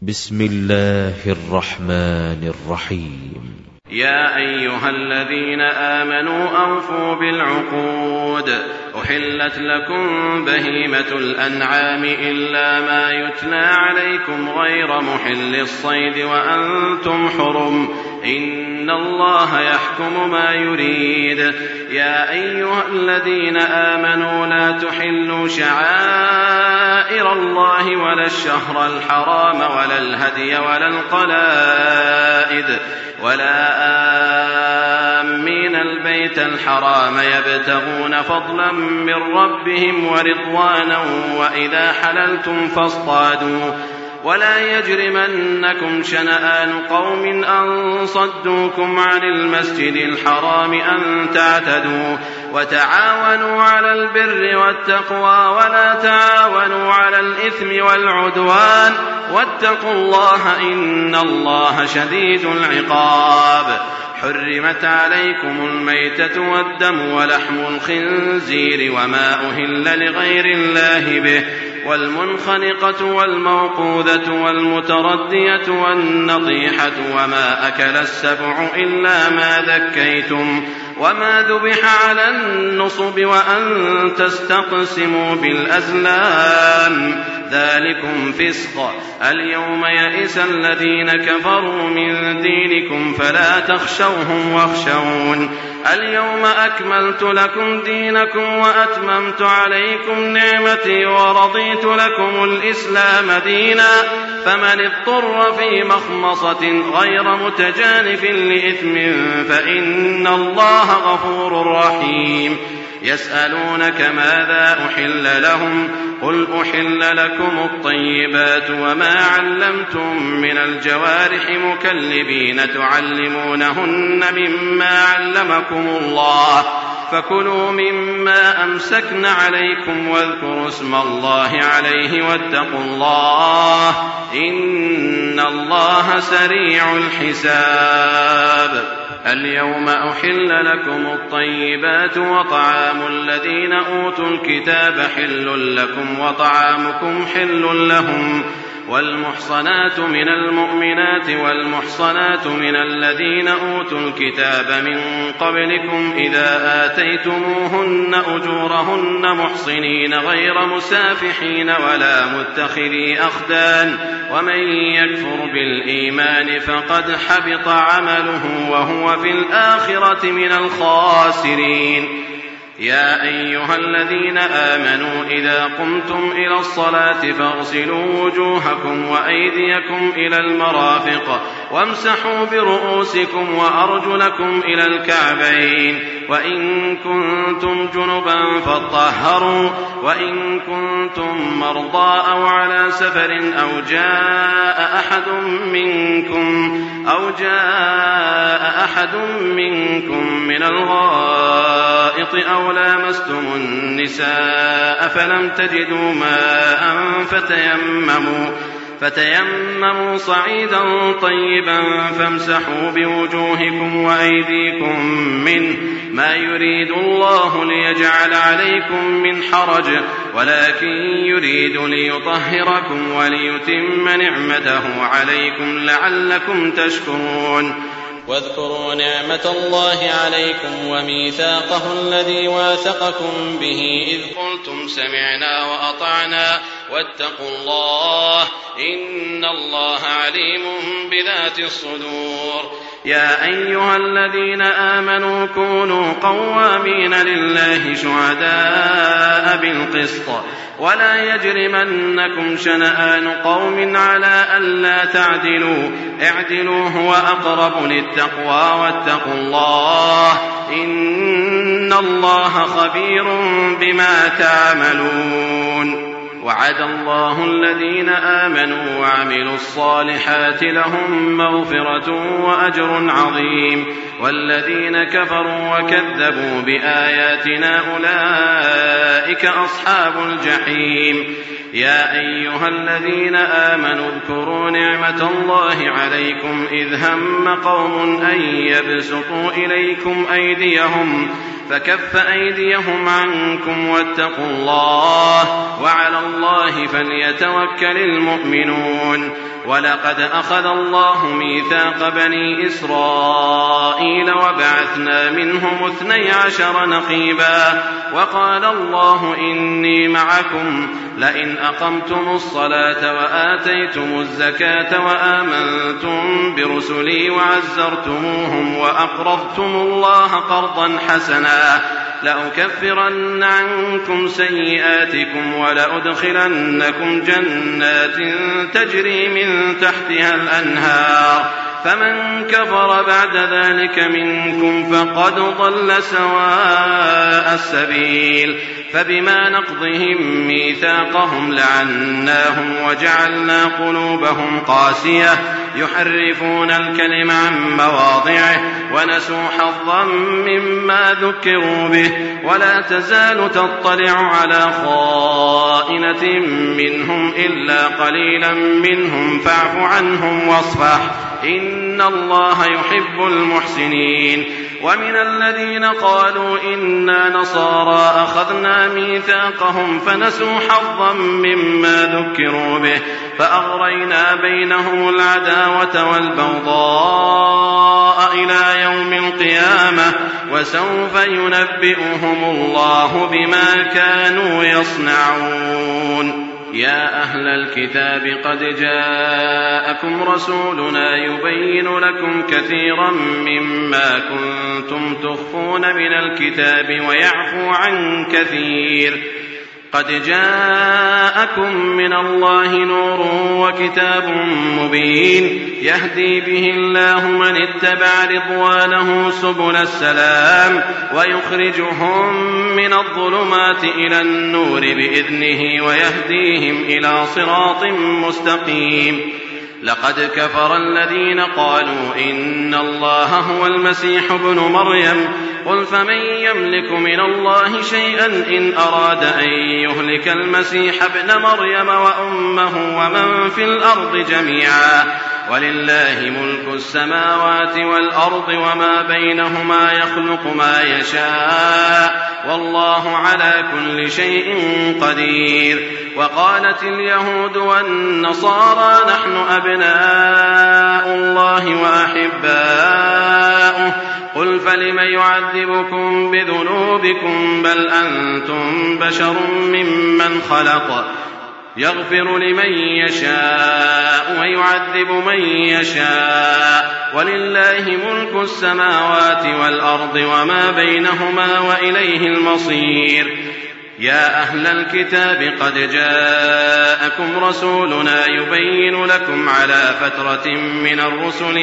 بسم الله الرحمن الرحيم. يا أيها الذين آمنوا أوفوا بالعقود. أحلت لكم بهيمة الأنعام إلا ما يتلى عليكم غير محل الصيد وأنتم حرم، إن الله يحكم ما يريد. يا أيها الذين آمنوا لا تحلوا شعائر الله ولا الشهر الحرام ولا الهدي ولا القلائد ولا آمين البيت الحرام يبتغون فضلا من ربهم ورضوانا، وإذا حللتم فاصطادوا، ولا يجرمنكم شنآن قوم أن صدوكم عن المسجد الحرام أن تعتدوا، وتعاونوا على البر والتقوى ولا تعاونوا على الإثم والعدوان، واتقوا الله إن الله شديد العقاب. حرمت عليكم الميتة والدم ولحم الخنزير وما أهل لغير الله به، والمنخنقة والموقوذة والمتردية والنطيحة وما أكل السبع إلا ما ذكيتم، وما ذبح على النصب وأن تستقسموا بالأزلام، ذلكم فسق. اليوم يئس الذين كفروا من دينكم فلا تخشوهم واخشون. اليوم أكملت لكم دينكم وأتممت عليكم نعمتي ورضيت لكم الإسلام دينا، فمن اضطر في مخمصة غير متجانف لإثم فإن الله غفور رحيم. يسألونك ماذا أحل لهم، قل أحل لكم الطيبات وما علمتم من الجوارح مكلبين تعلمونهن مما علمكم الله، فكلوا مما أمسكن عليكم واذكروا اسم الله عليه واتقوا الله إن الله سريع الحساب. اليوم أحل لكم الطيبات وطعام الذين أوتوا الكتاب حل لكم وطعامكم حل لهم، والمحصنات من المؤمنات والمحصنات من الذين أوتوا الكتاب من قبلكم إذا آتيتموهن أجورهن محصنين غير مسافحين ولا متخذي أخدان، ومن يكفر بالإيمان فقد حبط عمله وهو في الآخرة من الخاسرين. يا أيها الذين آمنوا إذا قمتم إلى الصلاة فاغسلوا وجوهكم وأيديكم إلى المرافق وامسحوا برؤوسكم وأرجلكم إلى الكعبين، وإن كنتم جنبا فاطهروا، وإن كنتم مرضى أو على سفر أو جاء أحد منكم من الغائط أو لامستم النساء فلم تجدوا ماء فتيمموا صعيدا طيبا فامسحوا بوجوهكم وأيديكم منه، ما يريد الله ليجعل عليكم من حرج ولكن يريد ليطهركم وليتم نعمته عليكم لعلكم تشكرون. واذكروا نعمة الله عليكم وميثاقه الذي واثقكم به إذ قلتم سمعنا وأطعنا واتقوا الله إن الله عليم بذات الصدور. يا أيها الذين آمنوا كونوا قوامين لله شهداء بالقسط، ولا يجرمنكم شنآن قوم على ألا تعدلوا، اعدلوا هو أقرب للتقوى واتقوا الله إن الله خبير بما تعملون. وعد الله الذين آمنوا وعملوا الصالحات لهم مغفرة وأجر عظيم، والذين كفروا وكذبوا بآياتنا أولئك أصحاب الجحيم. يا أيها الذين آمنوا اذكروا نعمة الله عليكم إذ هم قوم أن يبسطوا إليكم أيديهم فكف أيديهم عنكم واتقوا الله وعلى الله فليتوكل المؤمنون. ولقد أخذ الله ميثاق بني إسرائيل وبعثنا منهم 12 نقيبا وقال الله إني معكم لئن أقمتم الصلاة وآتيتم الزكاة وآمنتم برسلي وعزرتموهم وأقرضتم الله قرضا حسنا لأكفرن عنكم سيئاتكم ولأدخلنكم جنات تجري من تحتها الأنهار فمن كفر بعد ذلك منكم فقد ضل سواء السبيل فبما نقضهم ميثاقهم لعناهم وجعلنا قلوبهم قاسية يحرفون الكلم عن مواضعه ونسوا حظا مما ذكروا به ولا تزال تطلع على خائنة منهم إلا قليلا منهم فاعف عنهم واصفح إن الله يحب المحسنين ومن الذين قالوا إنا نصارى أخذنا ميثاقهم فنسوا حظا مما ذكروا به فأغرينا بينهم العداوة والبغضاء إلى يوم القيامة وسوف ينبئهم الله بما كانوا يصنعون يا أهل الكتاب قد جاءكم رسولنا يبين لكم كثيرا مما كنتم تخفون من الكتاب ويعفو عن كثير قد جاءكم من الله نور وكتاب مبين يهدي به الله من اتبع رضوانه سبل السلام ويخرجهم من الظلمات إلى النور بإذنه ويهديهم إلى صراط مستقيم لقد كفر الذين قالوا إن الله هو المسيح ابن مريم قل فمن يملك من الله شيئا إن أراد أن يهلك المسيح ابن مريم وأمه ومن في الأرض جميعا ولله ملك السماوات والأرض وما بينهما يخلق ما يشاء والله على كل شيء قدير وقالت اليهود والنصارى نحن أبناء الله وأحباؤه قل فلم يعذبكم بذنوبكم بل أنتم بشر ممن خلق يغفر لمن يشاء ويعذب من يشاء ولله ملك السماوات والأرض وما بينهما وإليه المصير يا أهل الكتاب قد جاءكم رسولنا يبين لكم على فترة من الرسل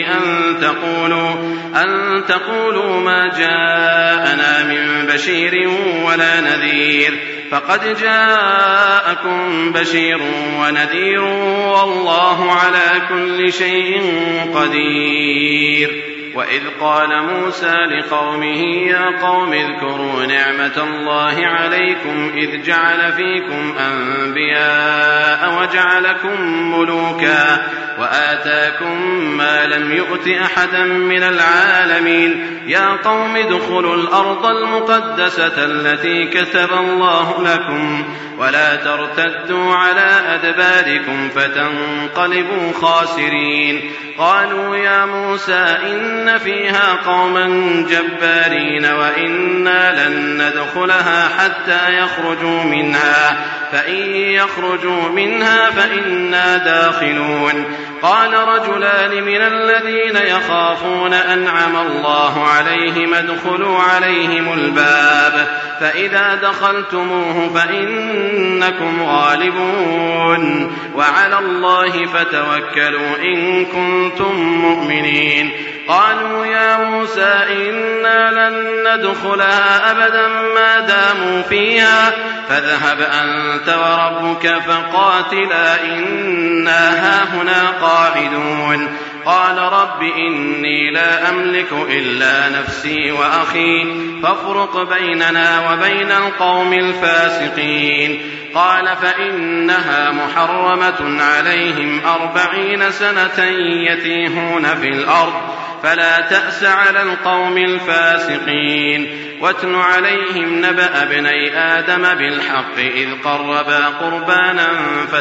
أن تقولوا ما جاءنا من بشير ولا نذير فقد جاءكم بشير ونذير والله على كل شيء قدير وإذ قال موسى لقومه يا قوم اذكروا نعمة الله عليكم إذ جعل فيكم أنبياء وجعلكم ملوكا وآتاكم ما لم يؤت أحدا من العالمين يا قوم ادخلوا الأرض المقدسة التي كتب الله لكم ولا ترتدوا على أدباركم فتنقلبوا خاسرين قالوا يا موسى إن فيها قوما جبارين وإنا لن ندخلها حتى يخرجوا منها فإن يخرجوا منها فإنا داخلون قال رجلان من الذين يخافون أنعم الله عليهم ادخلوا عليهم الباب فإذا دخلتموه فإنكم غالبون وعلى الله فتوكلوا إن كنتم مؤمنين قالوا يا موسى إنا لن ندخلها أبدا ما داموا فيها فاذهب أنت وربك فقاتلا إنا هاهنا قاعدون قال رب إني لا أملك إلا نفسي وأخي فافرق بيننا وبين القوم الفاسقين قال فإنها محرمة عليهم 40 سنة يتيهون في الأرض فلا تأس على القوم الفاسقين. واتل عليهم نبأ ابني آدم بالحق إذ قربا قربانا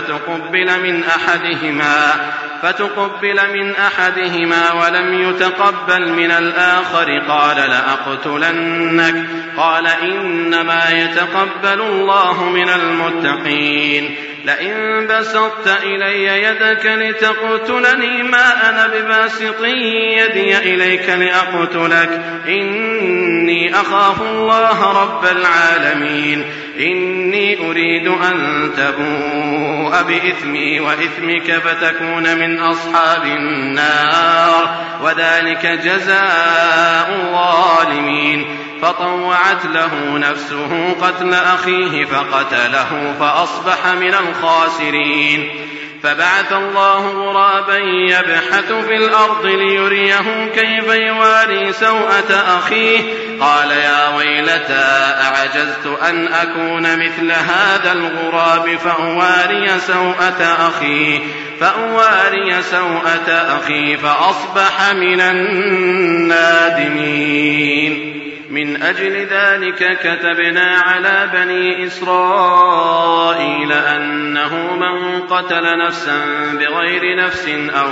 فتقبل من أحدهما ولم يتقبل من الآخر قال لأقتلنك قال إنما يتقبل الله من المتقين. لئن بسطت إلي يدك لتقتلني ما أنا بباسط يدي إليك لأقتلك إني أخاف الله رب العالمين. إني أريد أن تبوء بإثمي وإثمك فتكون من أصحاب النار وذلك جزاء الظالمين. فطوعت له نفسه قتل أخيه فقتله فأصبح من الخاسرين. فبعث الله غرابا يبحث في الأرض ليريه كيف يواري سوءة أخيه قال يا ويلتى أعجزت أن أكون مثل هذا الغراب فأواري سوءة أخي فأصبح من النادمين. من أجل ذلك كتبنا على بني إسرائيل أنه من قتل نفسا بغير نفس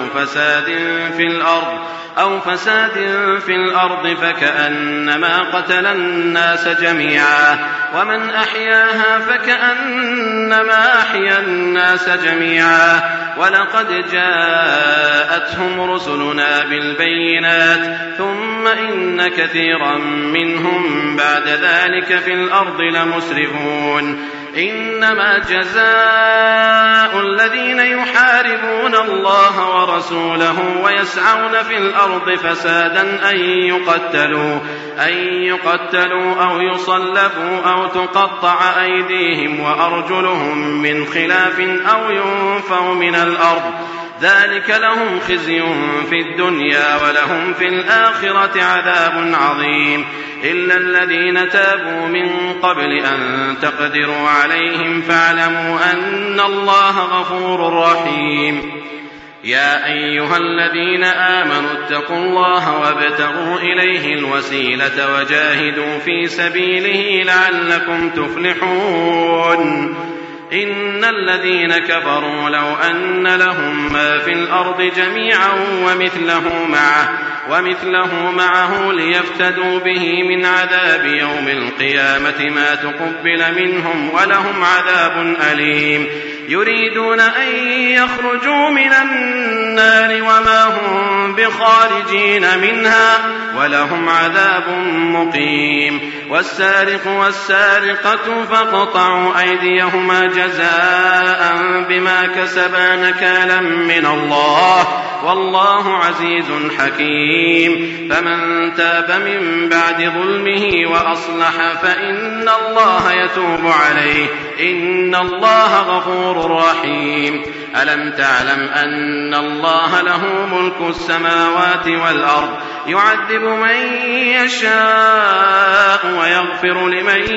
أو فساد في الأرض فكأنما قتل الناس جميعا ومن أحياها فكأنما أحيا الناس جميعا. ولقد جاءتهم رسلنا بالبينات ثم إن كثيرا منهم بعد ذلك في الأرض لمسرفون. إنما جزاء الذين يحاربون الله ورسوله ويسعون في الأرض فسادا أن يقتلوا أو يصلبوا أو تقطع أيديهم وأرجلهم من خلاف أو ينفوا من الأرض ذلك لهم خزي في الدنيا ولهم في الآخرة عذاب عظيم. إلا الذين تابوا من قبل أن تقدروا عليهم فاعلموا أن الله غفور رحيم. يا أيها الذين آمنوا اتقوا الله وابتغوا إليه الوسيلة وجاهدوا في سبيله لعلكم تفلحون. إن الذين كفروا لو أن لهم ما في الأرض جميعا ومثله معه ليفتدوا به من عذاب يوم القيامة ما تقبل منهم ولهم عذاب أليم. يريدون أن يخرجوا من النار وما هم بخارجين منها ولهم عذاب مقيم. والسارق والسارقة فاقطعوا أيديهما جزاء بما كسبا نكالا من الله والله عزيز حكيم. فمن تاب من بعد ظلمه وأصلح فإن الله يتوب عليه إن الله غفور رحيم. ألم تعلم أن الله له ملك السماوات والأرض يعذب من يشاء ويغفر لمن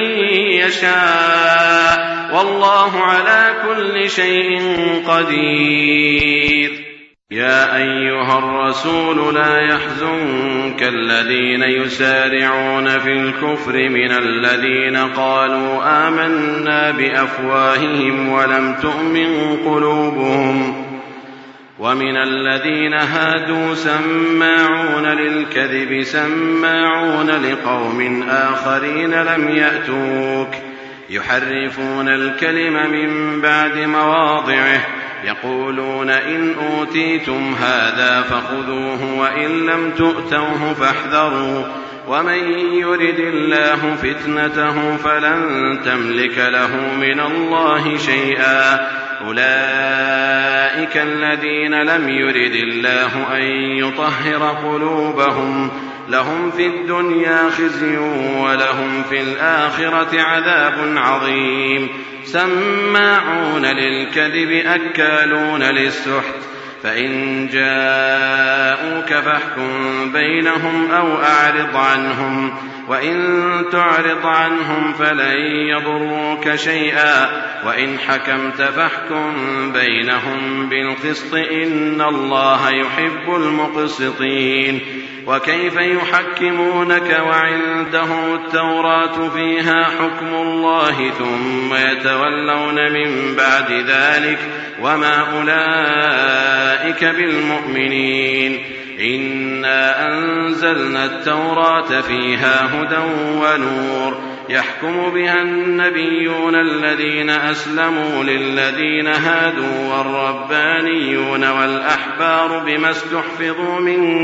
يشاء والله على كل شيء قدير. يا أيها الرسول لا يحزنك الذين يسارعون في الكفر من الذين قالوا آمنا بأفواههم ولم تؤمن قلوبهم ومن الذين هادوا سماعون للكذب سماعون لقوم آخرين لم يأتوك يحرفون الكلم من بعد مواضعه يقولون إن أوتيتم هذا فخذوه وإن لم تؤتوه فاحذروا ومن يرد الله فتنته فلن تملك له من الله شيئا. أولئك الذين لم يرد الله أن يطهر قلوبهم لهم في الدنيا خزي ولهم في الآخرة عذاب عظيم. سماعون للكذب أكالون للسحت فإن جاءوا جاءوك فاحكم بينهم أو أعرض عنهم، وإن تعرض عنهم فلن يضروك شيئا، وإن حكمت فاحكم بينهم بالقسط إن الله يحب المقسطين. وكيف يحكمونك وعندهم التوراة فيها حكم الله ثم يتولون من بعد ذلك وما أولئك بالمؤمنين. إنا أنزلنا التوراة فيها هدى ونور يحكم بها النبيون الذين أسلموا للذين هادوا والربانيون والأحبار بما استحفظوا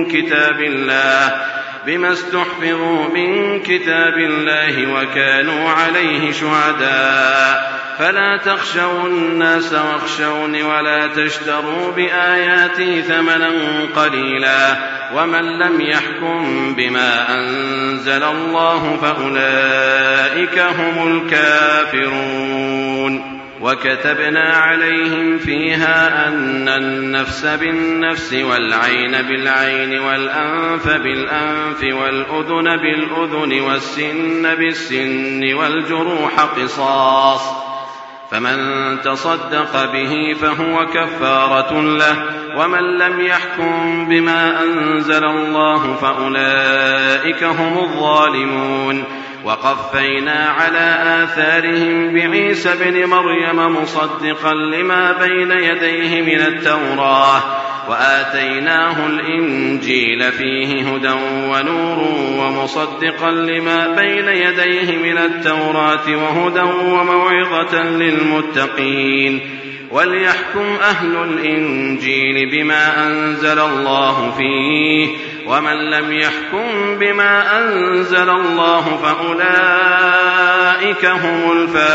من كتاب الله وكانوا عليه شهداء. فلا تخشوا الناس واخشوني ولا تشتروا بآياتي ثمنا قليلا، ومن لم يحكم بما أنزل الله فأولئك هم الكافرون. وكتبنا عليهم فيها أن النفس بالنفس والعين بالعين والأنف بالأنف والأذن بالأذن والسن بالسن والجروح قصاص، فمن تصدق به فهو كفارة له، ومن لم يحكم بما أنزل الله فأولئك هم الظالمون. وقفينا على آثارهم بعيسى ابن مريم مصدقا لما بين يديه من التوراة، وآتيناه الإنجيل فيه هدى ونور ومصدقا لما بين يديه من التوراة وهدى وموعظة للمتقين. وليحكم أهل الإنجيل بما أنزل الله فيه، ومن لم يحكم بما أنزل الله فأولئك هم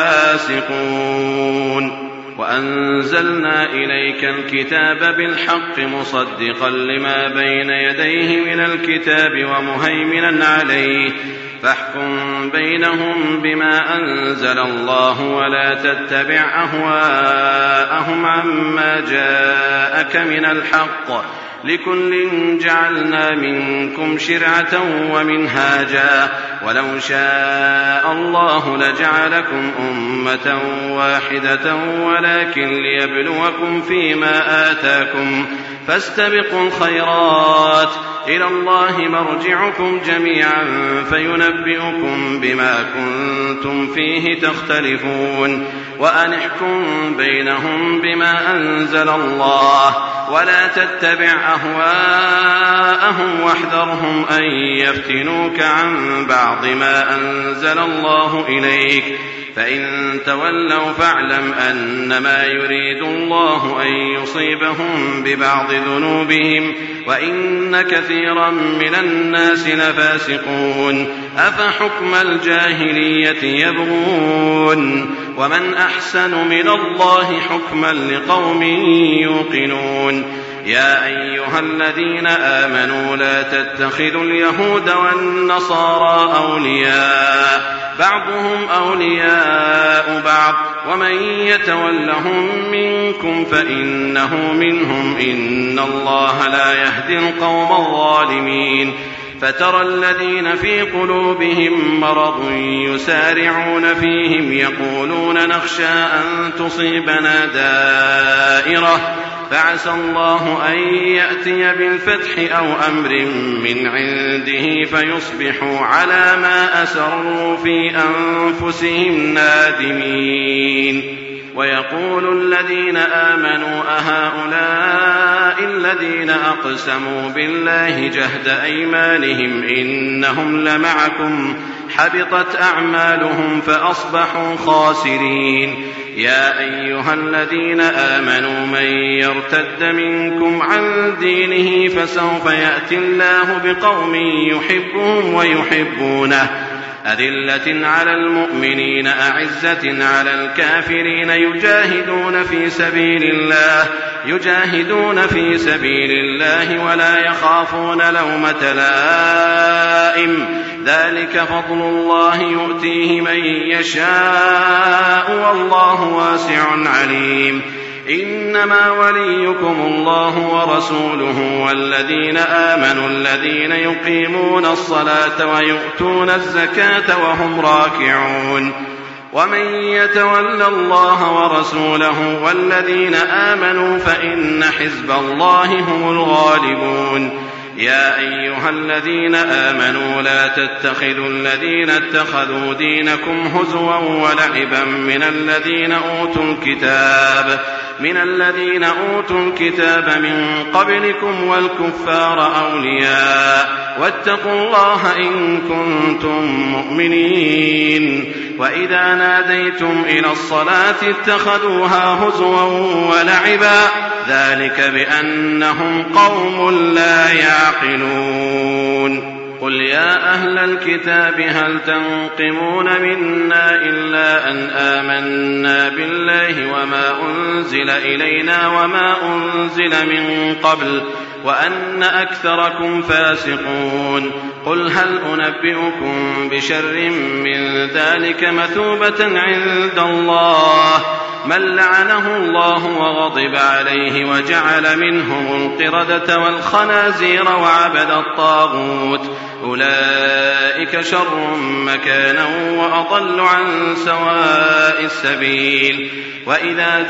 الفاسقون. وأنزلنا إليك الكتاب بالحق مصدقا لما بين يديه من الكتاب ومهيمنا عليه، فاحكم بينهم بما أنزل الله ولا تتبع أهواءهم عما جاءك من الحق، لكل جعلنا منكم شرعة ومنهاجا، ولو شاء الله لجعلكم أمة واحدة ولكن ليبلوكم فيما آتاكم، فاستبقوا الخيرات إلى الله مرجعكم جميعا فينبئكم بما كنتم فيه تختلفون. وأن احكم بينهم بما أنزل الله ولا تتبع أهواءهم واحذرهم أن يفتنوك عن بعض ما أنزل الله إليك، فإن تولوا فاعلم أنما يريد الله أن يصيبهم ببعض ذنوبهم وإن كثيرا من الناس لفاسقون. أفحكم الجاهلية يبغون ومن أحسن من الله حكما لقوم يوقنون. يا أيها الذين آمنوا لا تتخذوا اليهود والنصارى أولياء بعضهم أولياء بعض ومن يتولهم منكم فإنه منهم إن الله لا يهدي القوم الظالمين. فترى الذين في قلوبهم مرض يسارعون فيهم يقولون نخشى أن تصيبنا دائرة فعسى الله أن يأتي بالفتح أو أمر من عنده فيصبحوا على ما أسروا في أنفسهم نادمين. ويقول الذين آمنوا أهؤلاء الذين أقسموا بالله جهد أيمانهم إنهم لمعكم حبطت أعمالهم فأصبحوا خاسرين. يا أيها الذين آمنوا من يرتد منكم عن دينه فسوف يأتي الله بقوم يحبهم ويحبونه أذلة على المؤمنين أعزة على الكافرين يجاهدون في سبيل الله ولا يخافون لومة لائم ذلك فضل الله يؤتيه من يشاء والله واسع عليم. إنما وليكم الله ورسوله والذين آمنوا الذين يقيمون الصلاة ويؤتون الزكاة وهم راكعون ومن يتول الله ورسوله والذين آمنوا فإن حزب الله هم الغالبون. يا أيها الذين آمنوا لا تتخذوا الذين اتخذوا دينكم هزوا ولعبا من الذين أوتوا الكتاب من قبلكم والكفار أولياء واتقوا الله إن كنتم مؤمنين. وإذا ناديتم إلى الصلاة اتخذوها هزوا ولعبا ذلك بأنهم قوم لا يعقلون. قل يا أهل الكتاب هل تنقمون منا إلا أن آمنا بالله وما أنزل إلينا وما أنزل من قبل وأن أكثركم فاسقون. قل هل أنبئكم بشر من ذلك مثوبة عند الله من لعنه الله وغضب عليه وجعل منهم القردة والخنازير وعبد الطاغوت أولئك شر مكانا وأضل عن سواء السبيل. وإذا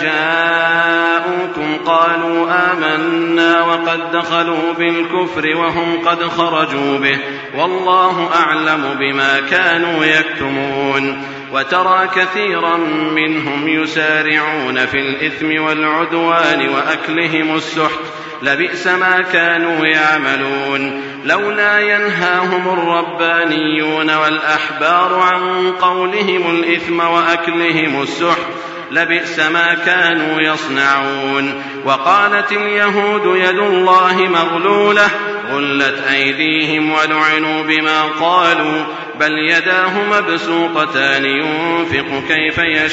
جاءوكم قالوا آمنا وقد دخلوا بالكفر وهم قد خرجوا به والله أعلم بما كانوا يكتمون. وترى كثيرا منهم يسارعون في الإثم والعدوان وأكلهم السحت لبئس ما كانوا يعملون. لولا ينهاهم الربانيون والأحبار عن قولهم الإثم وأكلهم السحت لبئس ما كانوا يصنعون. وقالت اليهود يد الله مغلولة غلت أيديهم ولعنوا بما قالوا بل يداه مبسوطتان ينفق كيف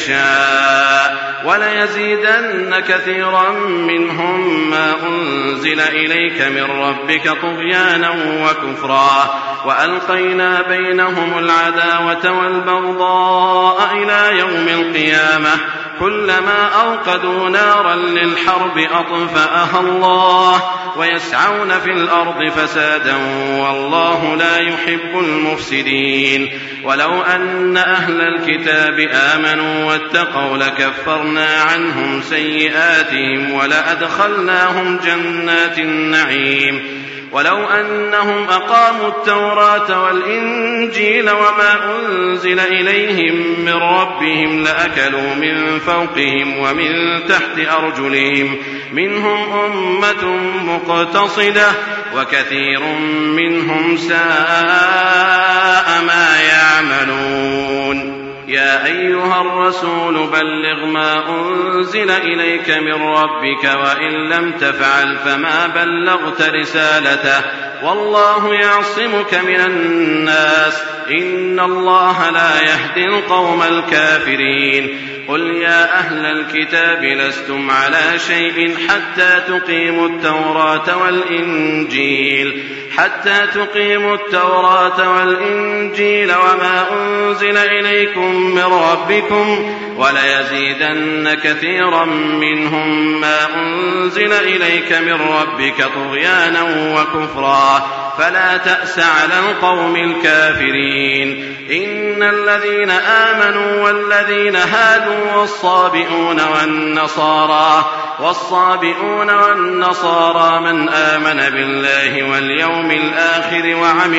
يشاء وليزيدن كثيرا منهم ما أنزل إليك من ربك طغيانا وكفرا وألقينا بينهم العداوة والبغضاء إلى يوم القيامة كلما أوقدوا نارا للحرب أطفأها الله ويسعون في الأرض فسادا والله لا يحب المفسدين. ولو أن أهل الكتاب آمنوا واتقوا لكفرنا عنهم سيئاتهم ولأدخلناهم جنات النعيم. ولو أنهم أقاموا التوراة والإنجيل وما أنزل إليهم من ربهم لأكلوا من فوقهم ومن تحت أرجلهم منهم أمة مقتصدة وكثير منهم ساء ما يعملون. يا أيها الرسول بلغ ما أنزل إليك من ربك وإن لم تفعل فما بلغت رسالته والله يعصمك من الناس إن الله لا يهدي القوم الكافرين. قل يا أهل الكتاب لستم على شيء حتى تقيموا التوراة والإنجيل وما أنزل إليكم من ربكم وليزيدن كثيرا منهم ما أنزل إليك من ربك طغيانا وكفرا فلا تأس على القوم الكافرين. إن الذين آمنوا والذين هادوا والصابئون والنصارى من آمن بالله واليوم الآخر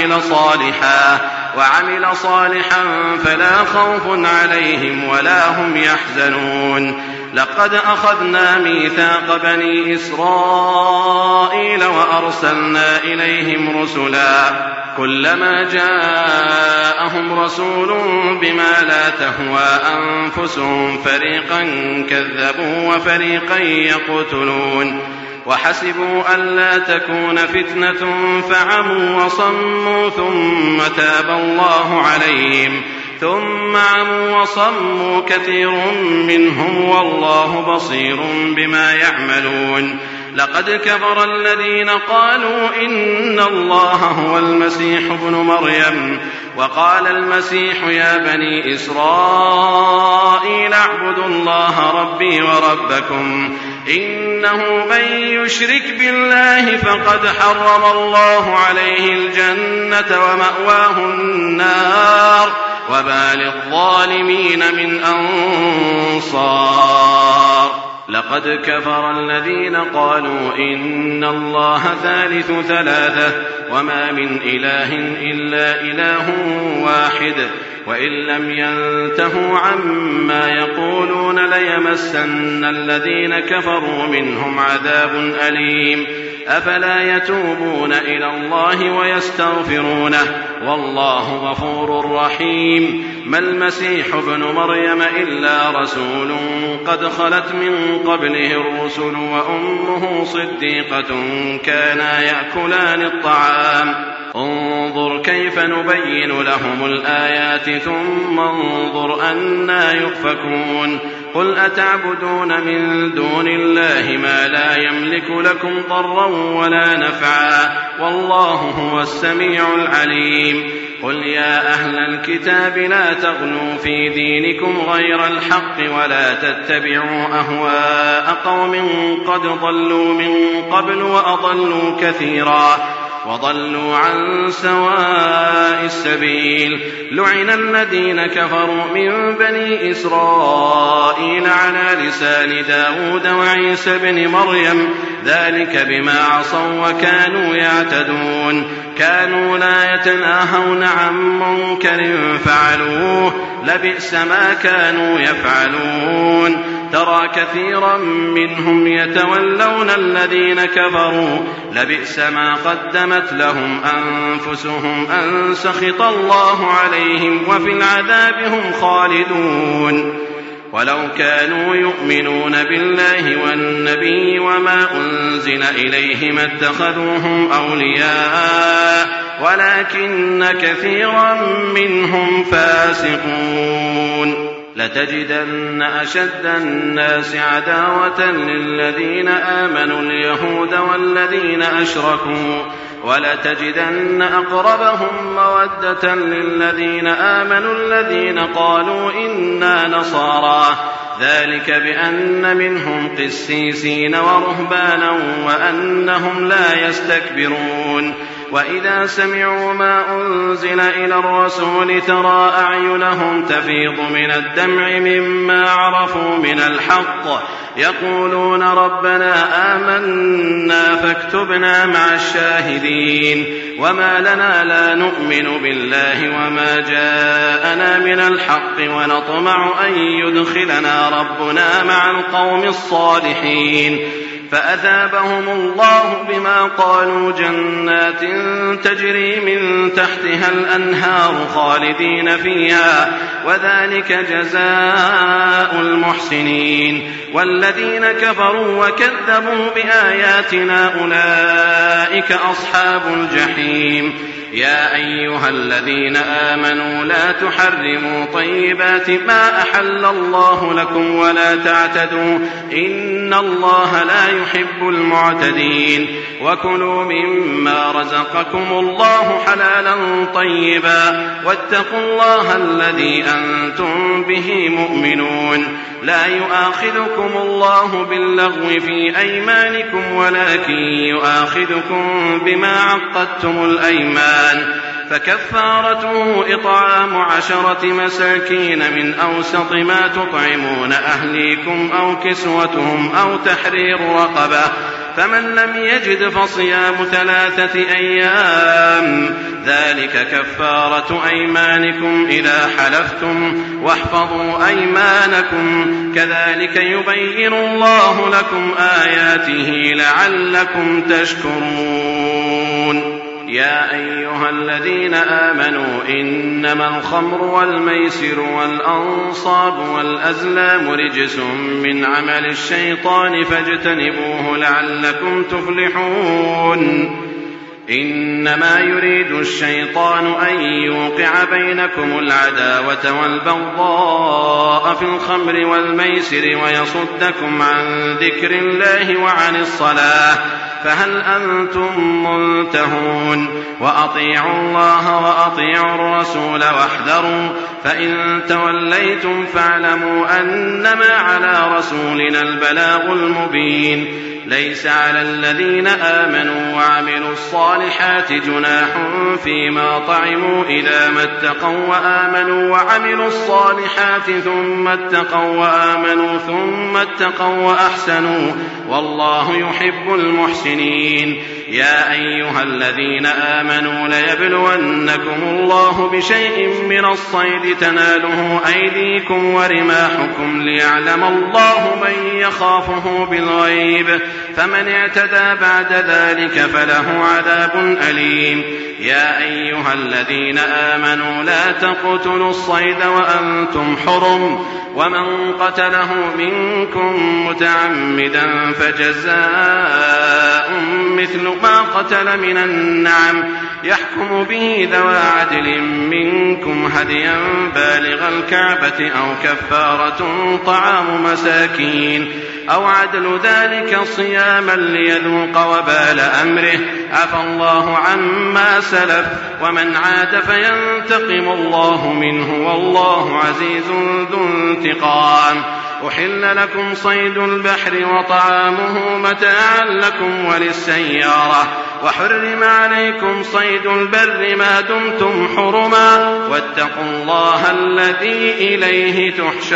وعمل صالحا فلا خوف عليهم ولا هم يحزنون. لقد أخذنا ميثاق بني إسرائيل وأرسلنا إليهم رسلا كلما جاءهم رسول بما لا تهوى أنفسهم فريقا كذبوا وفريقا يقتلون وحسبوا ألا تكون فتنة فعموا وصموا ثم تاب الله عليهم ثم عموا وصموا كثير منهم والله بصير بما يعملون. لقد كفر الذين قالوا إن الله هو المسيح ابن مريم وقال المسيح يا بني إسرائيل اعبدوا الله ربي وربكم إنه من يشرك بالله فقد حرم الله عليه الجنة ومأواه النار وما للظالمين من أنصار لقد كفر الذين قالوا إن الله ثالث ثلاثة وما من إله إلا إله واحد وإن لم ينتهوا عما يقولون ليمسن الذين كفروا منهم عذاب أليم أفلا يتوبون إلى الله ويستغفرونه والله غفور رحيم ما المسيح ابن مريم إلا رسول قد خلت من قبله الرسل وأمه صديقة كانا يأكلان الطعام انظر كيف نبين لهم الآيات ثم انظر أنى يؤفكون قل أتعبدون من دون الله ما لا يملك لكم ضرا ولا نفعا والله هو السميع العليم قل يا أهل الكتاب لا تغلوا في دينكم غير الحق ولا تتبعوا أهواء قوم قد ضلوا من قبل وأضلوا كثيرا وضلوا عن سواء السبيل لعن الذين كفروا من بني إسرائيل على لسان داود وعيسى بن مريم ذلك بما عصوا وكانوا يعتدون كانوا لا يتناهون عن منكر فعلوه لبئس ما كانوا يفعلون ترى كثيرا منهم يتولون الذين كفروا لبئس ما قدمت لهم أنفسهم أن سخط الله عليهم وفي العذاب هم خالدون ولو كانوا يؤمنون بالله والنبي وما أنزل إليه ما اتخذوهم أولياء ولكن كثيرا منهم فاسقون لتجدن أشد الناس عداوة للذين آمنوا اليهود والذين أشركوا ولتجدن أقربهم مودة للذين آمنوا الذين قالوا إنا نصارى ذلك بأن منهم قسيسين ورهبانا وأنهم لا يستكبرون وإذا سمعوا ما أنزل إلى الرسول ترى أعينهم تفيض من الدمع مما عرفوا من الحق يقولون ربنا آمنا فاكتبنا مع الشاهدين وما لنا لا نؤمن بالله وما جاءنا من الحق ونطمع أن يدخلنا ربنا مع القوم الصالحين فأثابهم الله بما قالوا جنات تجري من تحتها الأنهار خالدين فيها وذلك جزاء المحسنين والذين كفروا وكذبوا بآياتنا أولئك أصحاب الجحيم يا أيها الذين آمنوا لا تحرموا طيبات ما أحل الله لكم ولا تعتدوا إن الله لا يحب المعتدين وكلوا مما رزقكم الله حلالا طيبا واتقوا الله الذي أنتم به مؤمنون لا يؤاخذكم الله باللغو في أيمانكم ولكن يؤاخذكم بما عقدتم الأيمان فكفارته إطعام 10 مساكين من أوسط ما تطعمون أهليكم أو كسوتهم أو تحرير رقبة فمن لم يجد فصيام 3 أيام ذلك كفارة أيمانكم إذا حلفتم واحفظوا أيمانكم كذلك يبين الله لكم آياته لعلكم تشكرون يا أيها الذين آمنوا إنما الخمر والميسر والأنصاب والأزلام رجس من عمل الشيطان فاجتنبوه لعلكم تفلحون إنما يريد الشيطان أن يوقع بينكم العداوة والبغضاء في الخمر والميسر ويصدكم عن ذكر الله وعن الصلاة فهل أنتم منتهون وأطيعوا الله وأطيعوا الرسول واحذروا فإن توليتم فاعلموا أنما على رسولنا البلاغ المبين ليس على الذين آمنوا وعملوا الصالحات جناح فيما طعموا إذا ما اتقوا وآمنوا وعملوا الصالحات ثم اتقوا وآمنوا ثم اتقوا وأحسنوا والله يحب المحسنين يا أيها الذين آمنوا ليبلونكم الله بشيء من الصيد تناله أيديكم ورماحكم ليعلم الله من يخافه بالغيب فمن اعتدى بعد ذلك فله عذاب أليم يا أيها الذين آمنوا لا تقتلوا الصيد وأنتم حرم ومن قتله منكم متعمدا فجزاء مثل ما قتل من النعم يحكم به ذوى عدل منكم هديا بالغ الكعبة أو كفارة طعام مساكين أو عدل ذلك صياما ليذوق وبال أمره عفى الله عما سلف ومن عاد فينتقم الله منه والله عزيز ذو انتقام أحل لكم صيد البحر وطعامه متاعا لكم وللسيارة وحرم عليكم صيد البر ما دمتم حرما واتقوا الله الذي إليه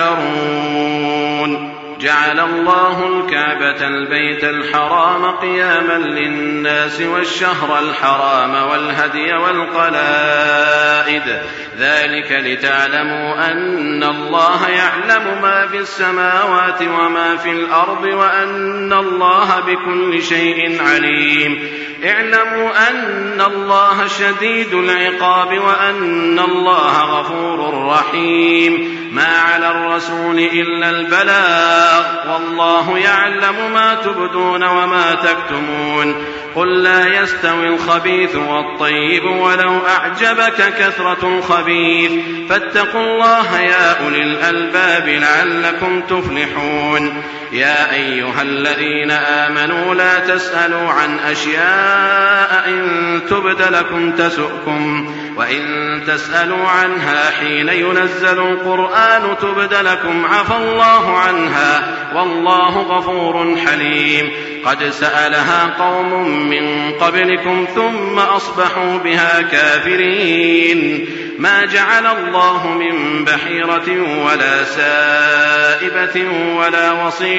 تحشرون جعل الله الكعبة البيت الحرام قياما للناس والشهر الحرام والهدي والقلائد ذلك لتعلموا أن الله يعلم ما في السماوات وما في الأرض وأن الله بكل شيء عليم اعلموا أن الله شديد العقاب وأن الله غفور رحيم ما على الرسول إلا البلاغ والله يعلم ما تبدون وما تكتمون قل لا يستوي الخبيث والطيب ولو أعجبك كثرة الخبيث فاتقوا الله يا أولي الألباب لعلكم تفلحون يا أيها الذين آمنوا لا تسألوا عن أشياء إن تبد لكم تسؤكم وإن تسألوا عنها حين ينزل القرآن تبد لكم عفى الله عنها والله غفور حليم قد سألها قوم من قبلكم ثم أصبحوا بها كافرين ما جعل الله من بحيرة ولا سائبة ولا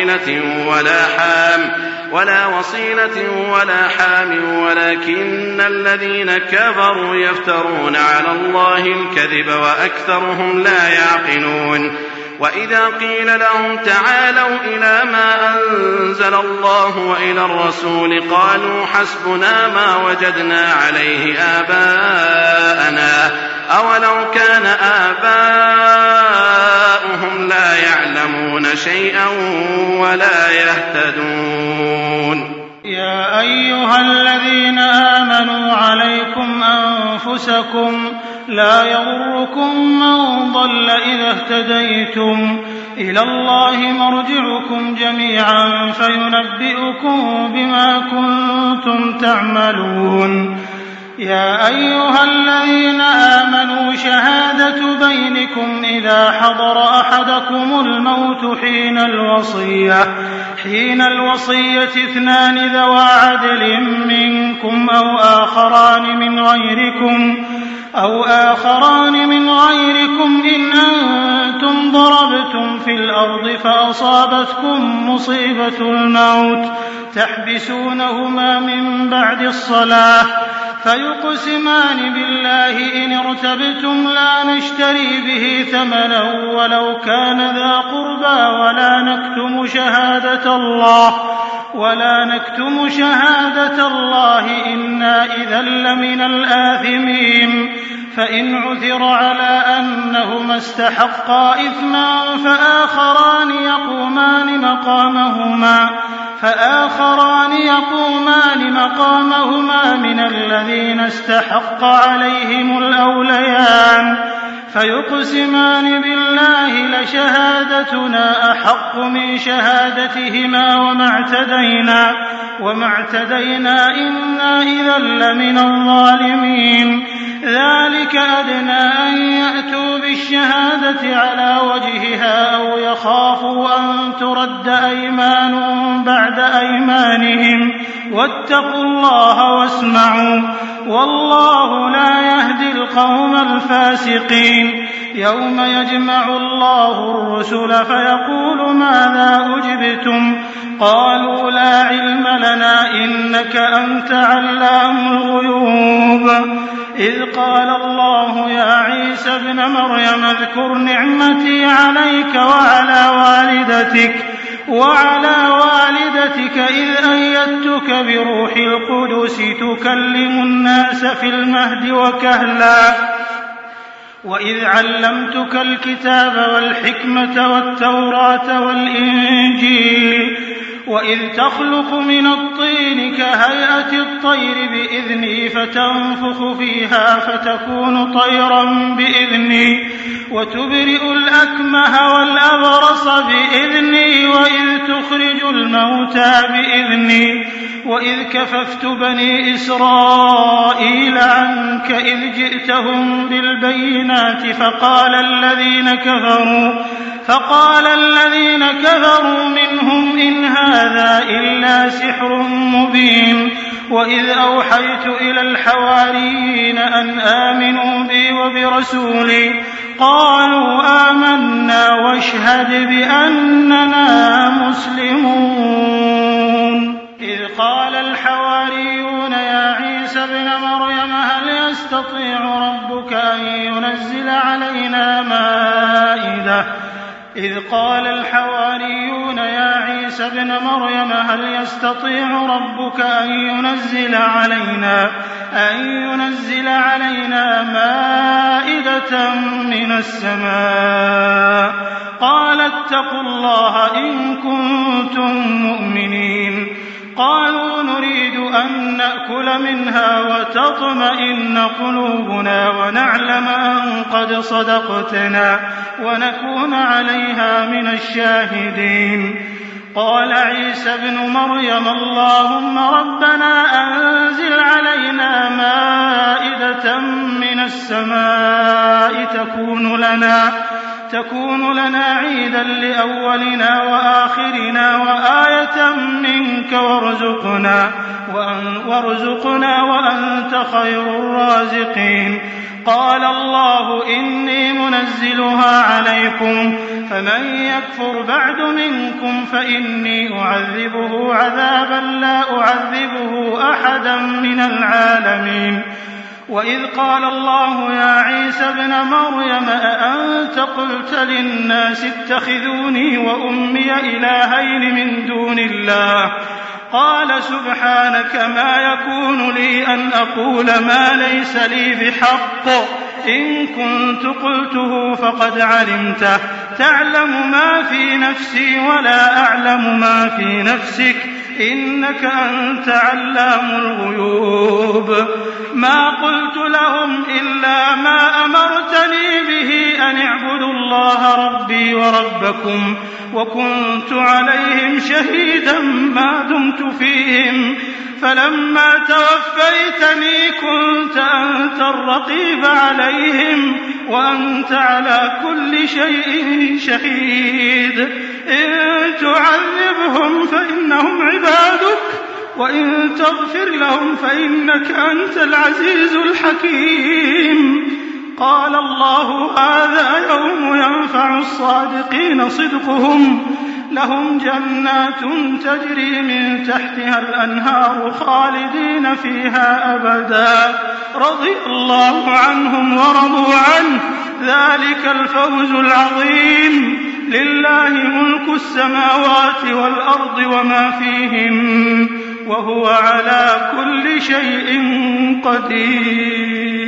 وصيلة ولا حام ولكن الذين كفروا يفترون على الله الكذب وأكثرهم لا يعقلون وإذا قيل لهم تعالوا إلى ما أنزل الله وإلى الرسول قالوا حسبنا ما وجدنا عليه آباءنا أولو كان آباؤهم لا يعلمون شيئا ولا يهتدون يا أيها الذين آمنوا عليكم أنفسكم لا يضركم من ضل إذا اهتديتم إلى الله مرجعكم جميعا فينبئكم بما كنتم تعملون يا أيها الذين آمنوا شهادة بينكم إذا حضر أحدكم الموت حين الوصية اثنان ذوى عدل منكم أو آخران من غيركم إن أنتم ضربتم في الأرض فأصابتكم مصيبة الموت تحبسونهما من بعد الصلاة فيقسمان بالله إن ارتبتم لا نشتري به ثمنا ولو كان ذا قربى ولا نكتم شهادة الله إنا إذا لمن الآثمين فإن عثر على أنهما استحقا إثما فآخران يقومان مقامهما من الذين استحق عليهم الأوليان فيقسمان بالله لشهادتنا أحق من شهادتهما وما اعتدينا إنا إذا لمن الظالمين. ذلك أدنى أن يأتوا بالشهادة على وجهها أو يخافوا أن ترد أيمان بعد أيمانهم واتقوا الله واسمعوا والله لا يهدي القوم الفاسقين. يوم يجمع الله الرسل فيقول ماذا أجبتم قالوا لا علم لنا إنك أنت علام الغيوب. إذ قال الله يا عيسى ابن مريم اذكر نعمتي عليك وعلى والدتك إذ أيدتك بروح القدس تكلم الناس في المهد وكهلا وإذ علمتك الكتاب والحكمة والتوراة والإنجيل وإذ تخلق من الطين كهيئة الطير بإذني فتنفخ فيها فتكون طيرا بإذني وتبرئ الأكمه والأبرص بإذني وإذ تخرج الموتى بإذني وإذ كففت بني إسرائيل عنك إذ جئتهم بالبينات فقال الذين كفروا منهم إن هذا إلا سحر مبين. وإذ أوحيت إلى الحواريين أن آمنوا بي وبرسولي قالوا آمنا واشهد بأننا مسلمون. إذ قال الحواريون يا عيسى ابن مريم هل يستطيع ربك أن ينزل علينا مائدة إذ قال الحواريون يا عيسى ابن مريم هل يستطيع ربك أن ينزل علينا مائدة من السماء قال اتقوا الله إن كنتم مؤمنين. قالوا نريد أن نأكل منها وتطمئن قلوبنا ونعلم أن قد صدقتنا ونكون عليها من الشاهدين. قال عيسى ابن مريم اللهم ربنا أنزل علينا مائدة من السماء تكون لنا عيدا لأولنا وآخرنا وآية منك وارزقنا وأنت خير الرازقين. قال الله إني منزلها عليكم فمن يكفر بعد منكم فإني أعذبه عذابا لا أعذبه أحدا من العالمين. وإذ قال الله يا عيسى ابن مريم أأنت قلت للناس اتخذوني وأمي إلهين من دون الله قال سبحانك ما يكون لي أن أقول ما ليس لي بحق إن كنت قلته فقد علمته تعلم ما في نفسي ولا أعلم ما في نفسك إنك أنت علام الغيوب. ما قلت لهم إلا ما أمرتني به أن اعبدوا الله ربي وربكم وكنت عليهم شهيدا ما دمت فيهم فلما توفيتني كنت أنت الرقيب عليهم وأنت على كل شيء شهيد. إن تعذبهم فإنهم عبادك وإن تغفر لهم فإنك أنت العزيز الحكيم. قال الله هذا يوم ينفع الصادقين صدقهم لهم جنات تجري من تحتها الأنهار خالدين فيها أبدا رضي الله عنهم ورضوا عنه ذلك الفوز العظيم. لله ملك السماوات والأرض وما فيهن وهو على كل شيء قدير.